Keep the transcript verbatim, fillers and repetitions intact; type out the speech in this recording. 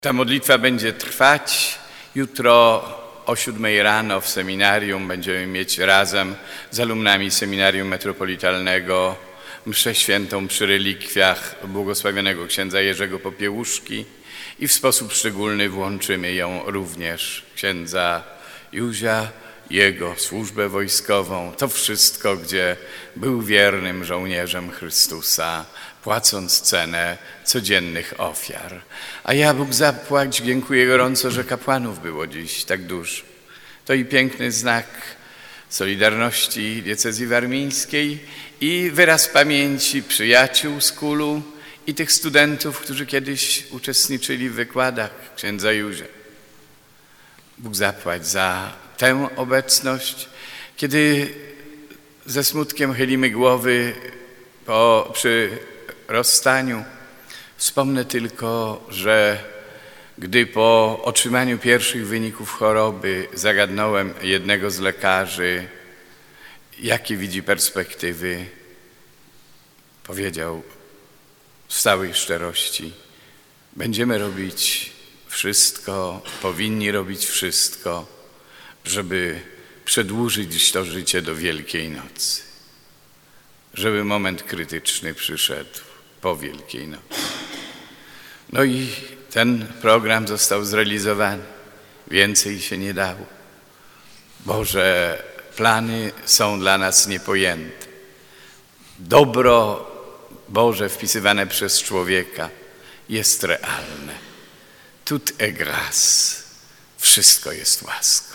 Ta modlitwa będzie trwać. Jutro o siódmej rano w seminarium będziemy mieć razem z alumnami Seminarium Metropolitalnego mszę świętą przy relikwiach błogosławionego księdza Jerzego Popiełuszki i w sposób szczególny włączymy ją również księdza Józia, jego służbę wojskową. To wszystko, gdzie był wiernym żołnierzem Chrystusa, płacąc cenę codziennych ofiar. A ja, Bóg zapłać, dziękuję gorąco, że kapłanów było dziś tak dużo. To i piękny znak solidarności diecezji warmińskiej i wyraz pamięci przyjaciół z Kulu i tych studentów, którzy kiedyś uczestniczyli w wykładach księdza Józia. Bóg zapłać za tę obecność, kiedy ze smutkiem chylimy głowy po, przy rozstaniu. Wspomnę tylko, że gdy po otrzymaniu pierwszych wyników choroby zagadnąłem jednego z lekarzy, jakie widzi perspektywy, powiedział z całej szczerości: będziemy robić wszystko, powinni robić wszystko, żeby przedłużyć to życie do Wielkiej Nocy. Żeby moment krytyczny przyszedł po Wielkiej Nocy. No i ten program został zrealizowany. Więcej się nie dało. Boże plany są dla nas niepojęte. Dobro Boże wpisywane przez człowieka jest realne. Tout est grâce. Wszystko jest łaską.